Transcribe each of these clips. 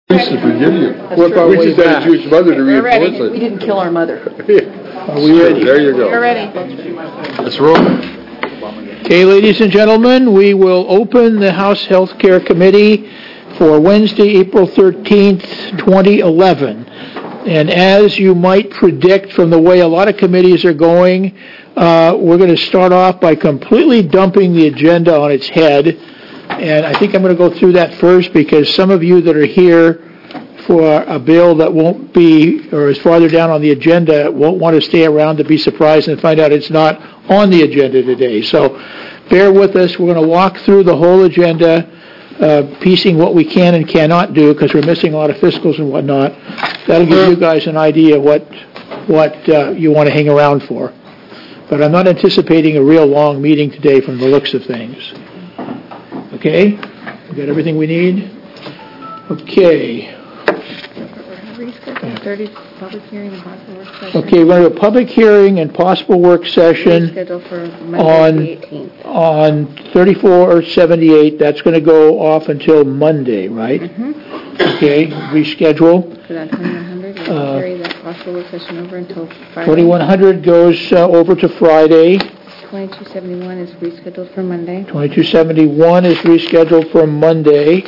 To forgive you. We just had a Jewish mother to reinforce it. We didn't kill our mother. Are we ready? There you go. We're ready. Let's roll. Okay, ladies and gentlemen, we will open the House Health Care Committee for Wednesday, April 13th, 2011. And as you might predict from the way a lot of committees are going, we're going to start off by completely dumping the agenda on its head. And I think I'm going to go through that first because some of you that are here for a bill that won't be, or is farther down on the agenda, won't want to stay around to be surprised and find out it's not on the agenda today. So bear with us. We're going to walk through the whole agenda, piecing what we can and cannot do because we're missing a lot of fiscals and whatnot. That'll give you guys an idea what you want to hang around for. But I'm not anticipating a real long meeting today from the looks of things. Okay? We got everything we need? Okay. Public hearing and possible work session. Okay, we're going to do a public hearing and possible work session Scheduled for Monday, the 18th. on 3478. That's going to go off until Monday, right? Mm-hmm. Okay, reschedule. Put on 2100. We'll carry that possible work session over until Friday. 2100 goes over to Friday. 2271 is rescheduled for Monday. 2271 is rescheduled for Monday.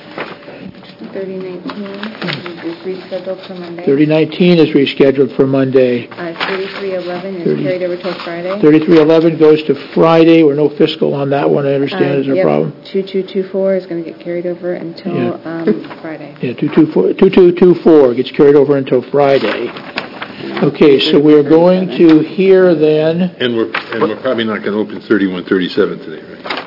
3019 is rescheduled for Monday. 3019 is rescheduled for Monday. 3311 is carried over till Friday. 3311 goes to Friday. We're no fiscal on that one. I understand is a problem. 2224 is going to get carried over until Friday. Yeah, 2224 gets carried over until Friday. Okay, so we're going to hear then. And we're probably not going to open 3137 today, right?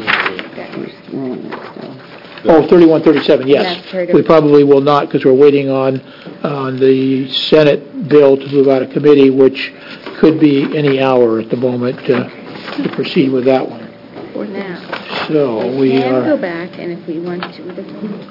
Oh, 3137, yes. We probably will not because we're waiting on the Senate bill to move out of committee, which could be any hour at the moment to proceed with that one. For now. So we are... can go back, and if we want to, we want to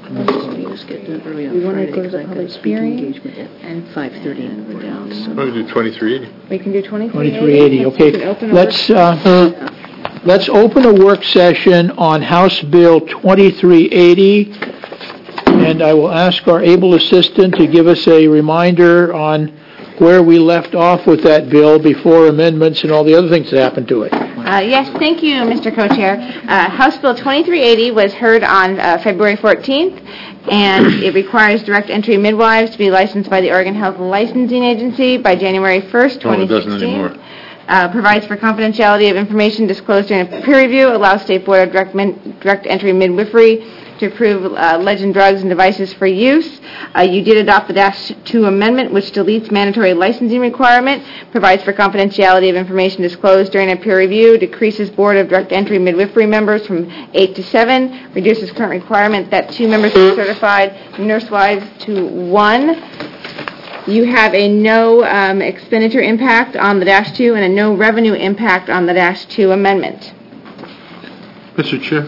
go to the public hearing and 5:30 and we're down. So. Oh, we do 2380. We can do 2380. Okay, let's open a work session on House Bill 2380, and I will ask our able assistant to give us a reminder on where we left off with that bill before amendments and all the other things that happened to it. Yes, thank you, Mr. Co-Chair. House Bill 2380 was heard on February 14th, and it requires direct entry midwives to be licensed by the Oregon Health Licensing Agency by January 1st, 2016. No, it doesn't anymore. Provides for confidentiality of information disclosed during a peer review, allows State Board of Direct Entry Midwifery to approve legend drugs and devices for use. You did adopt the -2 amendment, which deletes mandatory licensing requirement, provides for confidentiality of information disclosed during a peer review, decreases Board of Direct Entry Midwifery members from 8 to 7, reduces current requirement that 2 members be certified nurse wives to 1. You have a no expenditure impact on the -2 and a no revenue impact on the -2 amendment. Mr. Chair?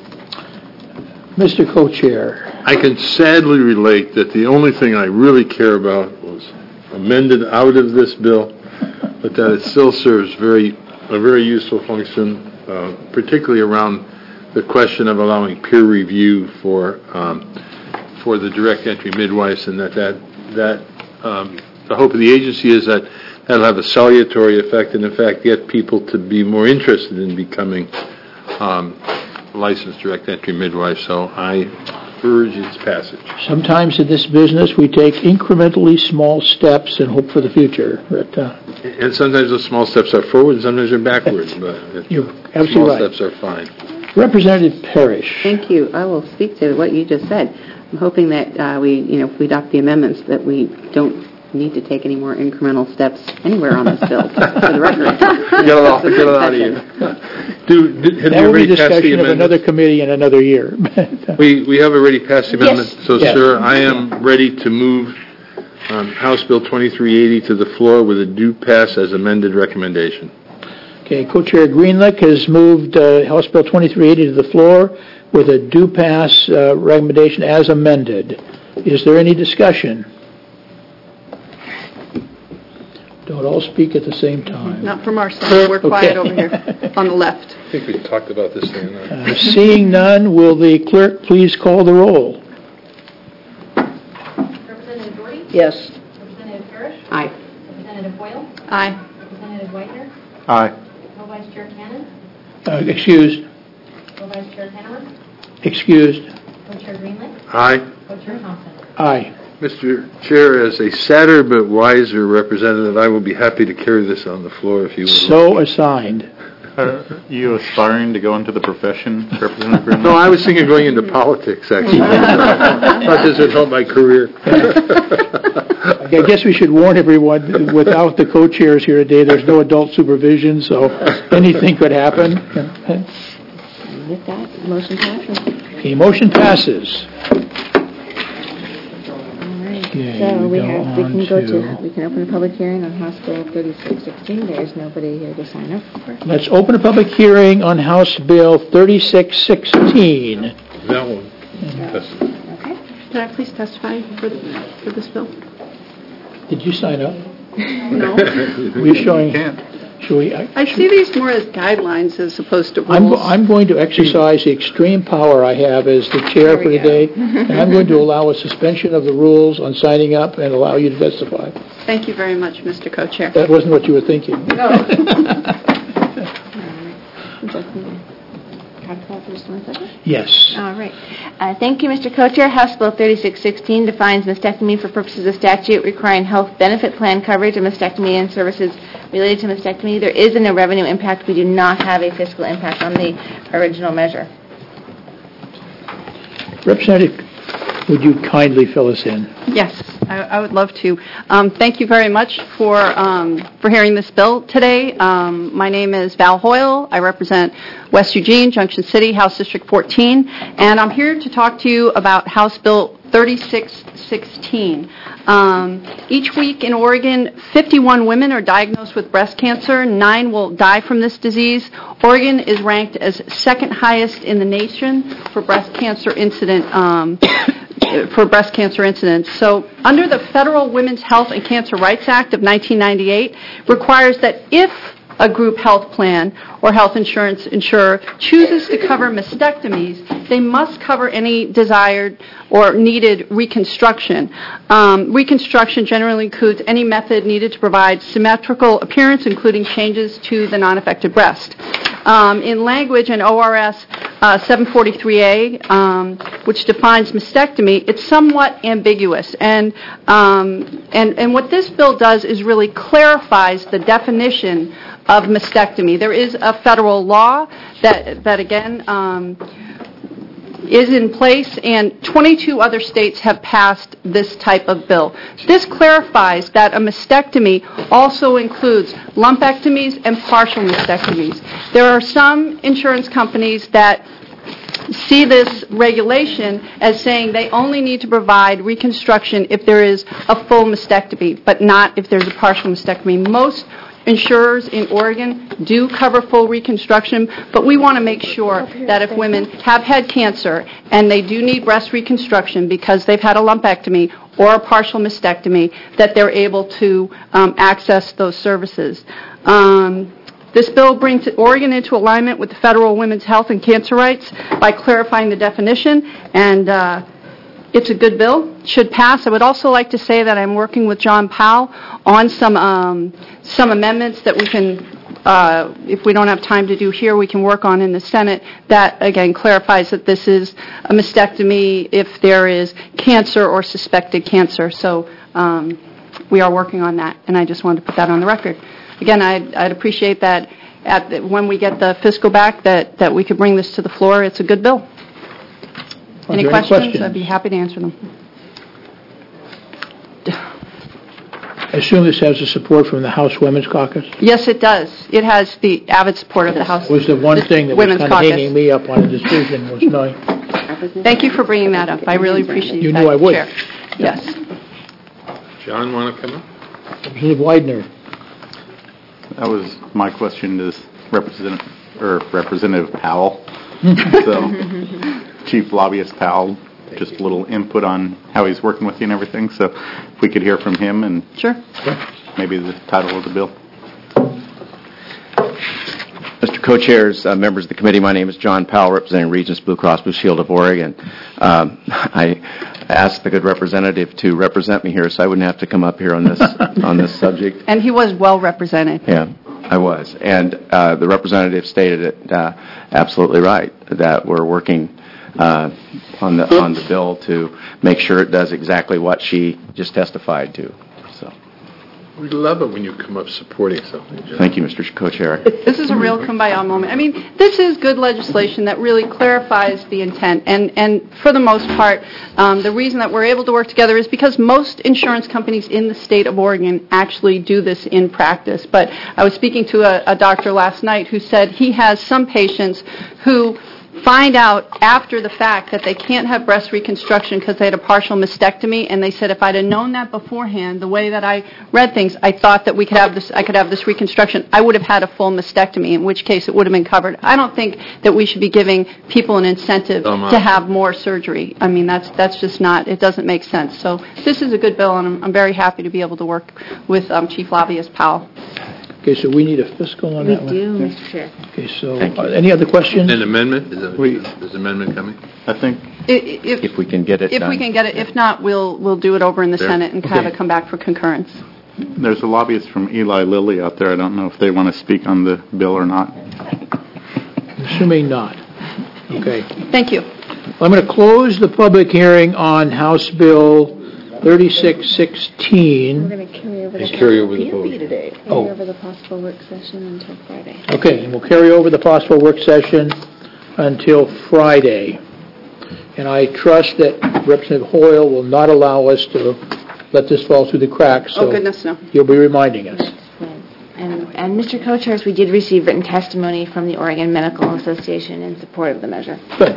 Mr. Co-Chair. I can sadly relate that the only thing I really care about was amended out of this bill, but that it still serves a very useful function, particularly around the question of allowing peer review for the direct entry midwives, and that the hope of the agency is that that'll have a salutary effect and, in fact, get people to be more interested in becoming licensed direct entry midwives. So I urge its passage. Sometimes in this business we take incrementally small steps and hope for the future. But, and sometimes those small steps are forward and sometimes they're backwards. But you're absolutely small right. Steps are fine. Representative Parrish. Thank you. I will speak to what you just said. I'm hoping that if we adopt the amendments, that we don't need to take any more incremental steps anywhere on this bill. For the record, get it out of you. That will be discussion of another committee in another year. we have already passed the amendment, yes. So yes. Sir, I am ready to move House Bill 2380 to the floor with a due pass as amended recommendation. Okay, Co-Chair Greenlick has moved House Bill 2380 to the floor with a due pass recommendation as amended. Is there any discussion? Don't all speak at the same time. Not from our side. We're quiet over here on the left. I think we talked about this thing. Seeing none, will the clerk please call the roll? Yes. Representative Parrish? Aye. Representative Hoyle? Aye. Representative Whitener? Aye. Co-Vice Chair Cannon? Excused. Co-Vice Chair Tannemer? Excused. Co-Chair Greenlee? Aye. Co-Chair Thompson? Aye. Mr. Chair, as a sadder but wiser representative, I will be happy to carry this on the floor if you would. So assigned. Are you aspiring to go into the profession, Representative Greenlee? No, I was thinking of going into politics, actually. Thought this would help my career. I guess we should warn everyone, without the co-chairs here today, there's no adult supervision, so anything could happen. With that, motion passes. Okay, motion passes. Okay, So we go can on we can open a public hearing on House Bill 3616. There's nobody here to sign up for. Let's open a public hearing on House Bill 3616. That one. Okay. Could I please testify for this bill? Did you sign up? No. We're showing. Should we? I see these more as guidelines as opposed to rules. I'm going to exercise the extreme power I have as the chair for today, and I'm going to allow a suspension of the rules on signing up and allow you to testify. Thank you very much, Mr. Co-Chair. That wasn't what you were thinking. No. Yes. All right. Thank you, Mr. Co-Chair. House Bill 3616 defines mastectomy for purposes of statute requiring health benefit plan coverage of mastectomy and services related to mastectomy. There is no revenue impact. We do not have a fiscal impact on the original measure. Representative, would you kindly fill us in? Yes, I would love to. Thank you very much for hearing this bill today. My name is Val Hoyle. I represent West Eugene, Junction City, House District 14, and I'm here to talk to you about House Bill 3616. Each week in Oregon, 51 women are diagnosed with breast cancer. 9 will die from this disease. Oregon is ranked as second highest in the nation for breast cancer incidents. So under the Federal Women's Health and Cancer Rights Act of 1998 requires that if a group health plan or health insurance insurer chooses to cover mastectomies, they must cover any desired or needed reconstruction. Reconstruction generally includes any method needed to provide symmetrical appearance, including changes to the non-affected breast. In language in ORS 743A, which defines mastectomy, it's somewhat ambiguous. And what this bill does is really clarifies the definition of mastectomy. There is a federal law that again, is in place, and 22 other states have passed this type of bill. This clarifies that a mastectomy also includes lumpectomies and partial mastectomies. There are some insurance companies that see this regulation as saying they only need to provide reconstruction if there is a full mastectomy, but not if there's a partial mastectomy. Most insurers in Oregon do cover full reconstruction, but we want to make sure that if women have had cancer and they do need breast reconstruction because they've had a lumpectomy or a partial mastectomy, that they're able to access those services. This bill brings Oregon into alignment with the federal women's health and cancer rights by clarifying the definition, and it's a good bill. It should pass. I would also like to say that I'm working with John Powell on some amendments that we can, if we don't have time to do here, we can work on in the Senate. That, again, clarifies that this is a mastectomy if there is cancer or suspected cancer. So we are working on that, and I just wanted to put that on the record. Again, I'd appreciate that when we get the fiscal back that we could bring this to the floor. It's a good bill. Any questions? I'd be happy to answer them. I assume this has the support from the House Women's Caucus? Yes, it does. It has the avid support of the House Was the one thing that was Women's kind of Caucus. hanging me up on a decision was knowing. Thank you for bringing that up. I really appreciate You that, knew I would. Chair. Yes. John, want to come up? Representative Widener. That was my question to Representative Powell. So, Chief Lobbyist Powell, just a little input on how he's working with you and everything. So, if we could hear from him and Sure. maybe the title of the bill. Mr. co-chairs, members of the committee, my name is John Powell, representing Regents Blue Cross Blue Shield of Oregon. I asked the good representative to represent me here, so I wouldn't have to come up here on this on this subject. And he was well represented. Yeah, I was, and the representative stated it absolutely right, that we're working on the bill to make sure it does exactly what she just testified to. So, We love it when you come up supporting something, John. thank you, Mr. Co-Chair. This is a real kumbaya moment. I mean, this is good legislation that really clarifies the intent. And for the most part, the reason that we're able to work together is because most insurance companies in the state of Oregon actually do this in practice. But I was speaking to a doctor last night who said he has some patients who find out after the fact that they can't have breast reconstruction because they had a partial mastectomy, and they said, if I'd have known that beforehand, the way that I read things, I thought that I could have this reconstruction. I would have had a full mastectomy, in which case it would have been covered. I don't think that we should be giving people an incentive to have more surgery. I mean, that's just not, it doesn't make sense. So this is a good bill, and I'm very happy to be able to work with Chief Lobbyist Powell. Okay, so we need a fiscal on that one? We do, Mr. Chair. Okay, so any other questions? An amendment? Is the amendment coming? I think If we can get it If done. we can get it. If not, we'll do it over in the There. Senate and have it come back for concurrence. there's a lobbyist from Eli Lilly out there. I don't know if they want to speak on the bill or not. Assuming not. Okay. Thank you. I'm going to close the public hearing on House Bill 3616. going to carry over And carry over the vote. today. Oh. over the possible work session until Friday. Okay, and we'll carry over the possible work session until Friday. And I trust that Representative Hoyle will not allow us to let this fall through the cracks, so Oh, goodness, no. you'll be reminding us. And Mr. Co-Chairs, we did receive written testimony from the Oregon Medical Association in support of the measure. Good.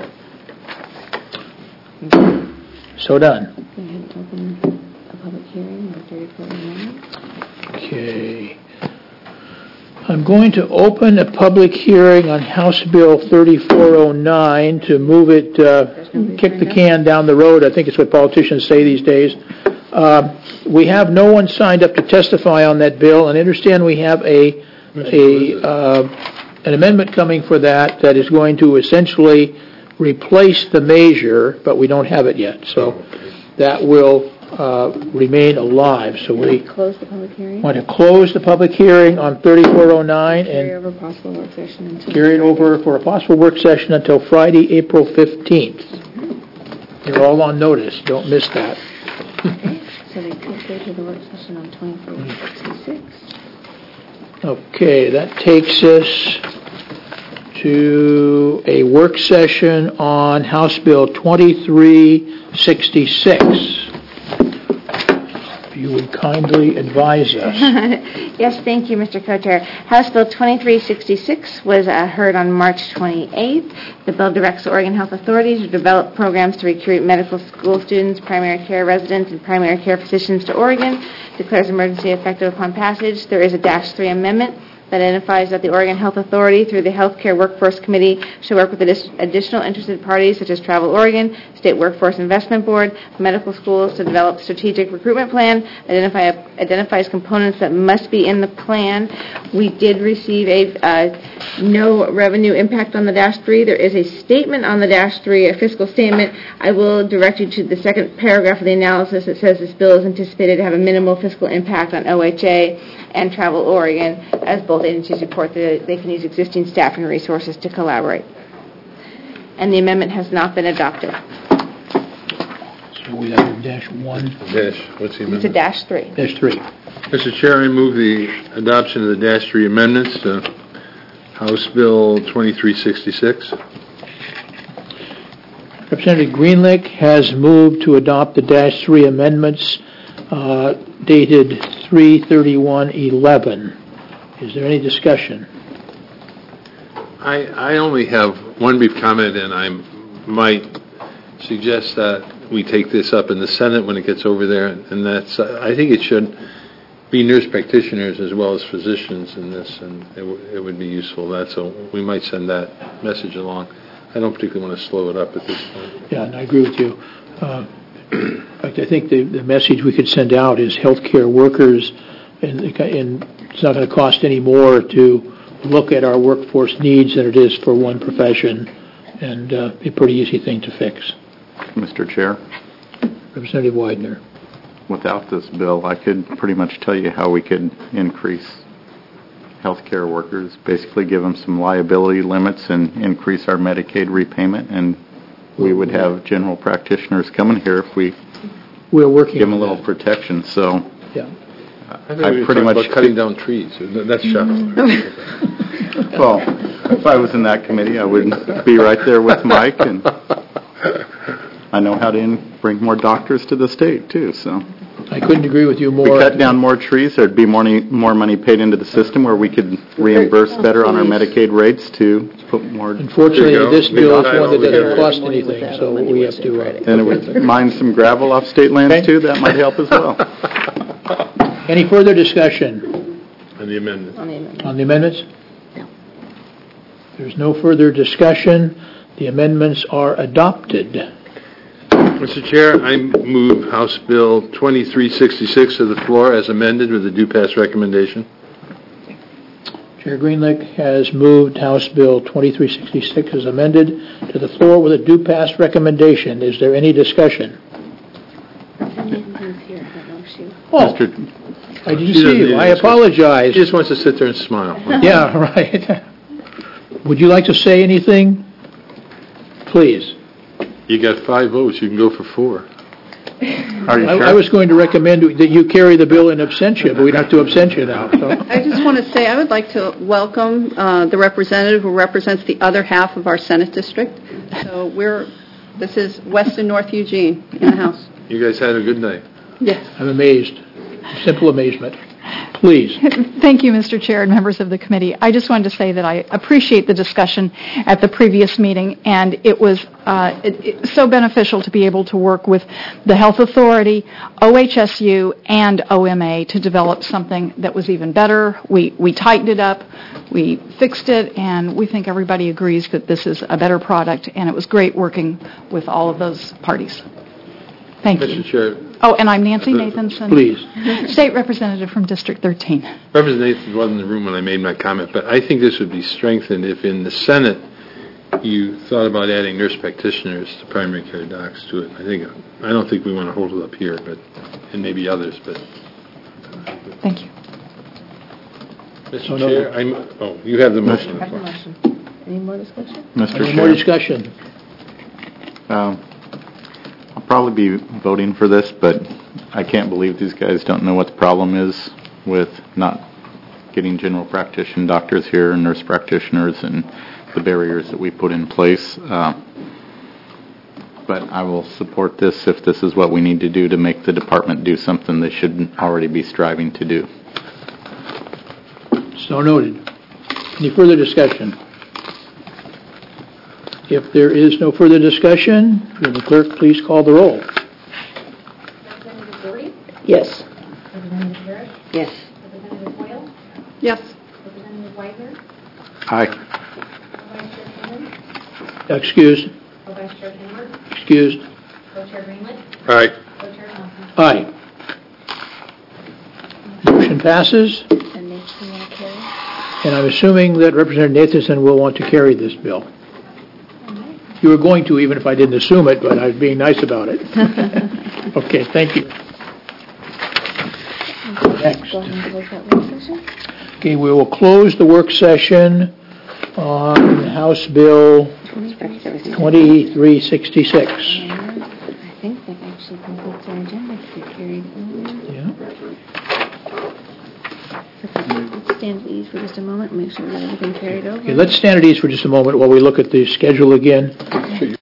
So done. Go ahead and open a public hearing on 3409. Okay. I'm going to open a public hearing on House Bill 3409 to move it, kick the can down the road. I think it's what politicians say these days. We have no one signed up to testify on that bill, and I understand we have an amendment coming for that is going to essentially replace the measure, but we don't have it yet. So that will remain alive. So we Close the public hearing. want to close the public hearing on 3409 Carry and over possible work session until carry it over for a possible work session until Friday, April 15th. You're all on notice. Don't miss that. So we could go to the work session on 2366. Okay, that takes us to a work session on House Bill 2366. If you would kindly advise us. Yes, thank you, Mr. Co-Chair. House Bill 2366 was heard on March 28th. The bill directs the Oregon Health Authority to develop programs to recruit medical school students, primary care residents, and primary care physicians to Oregon. Declares emergency effective upon passage. There is a -3 amendment that identifies that the Oregon Health Authority, through the Healthcare Workforce Committee, should work with additional interested parties such as Travel Oregon, State Workforce Investment Board, medical schools to develop strategic recruitment plan, identifies components that must be in the plan. We did receive a no revenue impact on the -3. There is a statement on the -3, a fiscal statement. I will direct you to the second paragraph of the analysis that says this bill is anticipated to have a minimal fiscal impact on OHA and Travel Oregon, as both agencies report that they can use existing staff and resources to collaborate. And the amendment has not been adopted. So we have a -1, What's the It's a amendment? -3. -3. Mr. Chair, I move the adoption of the -3 amendments to House Bill 2366. Representative Greenlick has moved to adopt the -3 amendments dated 3/31/11. Is there any discussion? I only have one brief comment, and I might suggest that we take this up in the Senate when it gets over there, and that's, I think it should be nurse practitioners as well as physicians in this, and it would be useful. So we might send that message along. I don't particularly want to slow it up at this point. Yeah, and I agree with you. In fact, I think the message we could send out is healthcare workers, and it's not going to cost any more to look at our workforce needs than it is for one profession, and be a pretty easy thing to fix. Mr. Chair, Representative Widener. without this bill, I could pretty much tell you how we could increase healthcare workers, basically give them some liability limits and increase our Medicaid repayment, and we would have general practitioners coming here if we We're working give them a on little that. protection. So Yeah. I pretty much cutting down trees. That's shocking. well, if I was in that committee, I would be right there with Mike, and I know how to bring more doctors to the state, too. So I couldn't agree with you if more. we cut down more trees, there'd be more money paid into the system where we could reimburse better on our Medicaid rates to put more. Unfortunately, There you go. this bill is one that Big doesn't time. cost anything, so we have to... And it would mine some gravel off state lands, Okay. too. That might help as well. Any further discussion And the amendment. on the amendments? There's no further discussion. The amendments are adopted. Mr. Chair, I move House Bill 2366 to the floor as amended with a due pass recommendation. Chair Greenlick has moved House Bill 2366 as amended to the floor with a due pass recommendation. Is there any discussion? Oh, Mr. I didn't She see doesn't you. need I any discussion. apologize. She just wants to sit there and smile. Yeah, right. Would you like to say anything? Please. You got 5 votes, you can go for 4. Are you sure? I was going to recommend that you carry the bill in absentia, but we'd have to absent you now. So. I just want to say, I would like to welcome the representative who represents the other half of our Senate district. So this is West and North Eugene in the House. You guys had a good night. Yes. I'm amazed. Simple amazement. Please. Thank you, Mr. Chair and members of the committee. I just wanted to say that I appreciate the discussion at the previous meeting, and it was so beneficial to be able to work with the Health Authority, OHSU, and OMA to develop something that was even better. We tightened it up, we fixed it, and we think everybody agrees that this is a better product, and it was great working with all of those parties. Thank Mr. you. Chair, Oh, and I'm Nancy Nathanson. Please. State Representative from District 13. Representative Nathan wasn't in the room when I made my comment, but I think this would be strengthened if in the Senate you thought about adding nurse practitioners to primary care docs to it. I don't think we want to hold it up here, but and maybe others, but. Thank you. Mr. Chair, you have the motion. Any more discussion? Mr. Any Chair. more discussion? I'll probably be voting for this, but I can't believe these guys don't know what the problem is with not getting general practitioner doctors here and nurse practitioners and the barriers that we put in place. But I will support this if this is what we need to do to make the department do something they should already be striving to do. So noted. Any further discussion? If there is no further discussion, will the clerk please call the roll? Representative Doherty? Yes. Representative Harris? Yes. Representative Hoyle? Yes. Representative Widener? Aye. Co-Vice Chair Cannon? Excused. Co-Vice Chair Kenworth? Excused. Co-Chair Greenlick? All right. Co-Chair Thompson? Aye. Motion passes, And Nancy, you want to carry? and I'm assuming that Representative Nathanson will want to carry this bill. You were going to, even if I didn't assume it, but I was being nice about it. Okay, thank you. Next. Go ahead and close that work session. Okay, we will close the work session on House Bill 2366. I think that actually completes our agenda because it carried over. Yeah. Let's stand at ease for just a moment and make sure that everything carried over. Okay, let's stand at ease for just a moment while we look at the schedule again.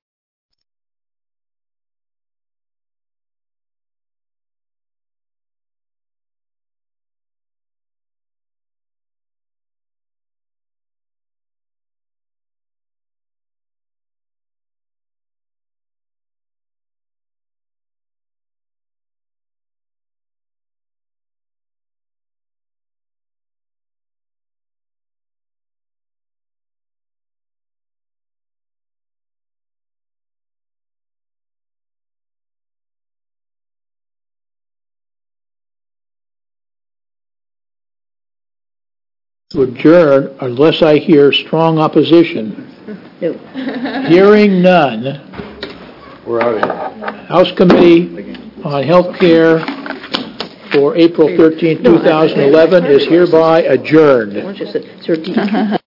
to adjourn unless I hear strong opposition. No. Hearing none, We're out of here. House Committee on Health Care for April 13, 2011 is hereby adjourned.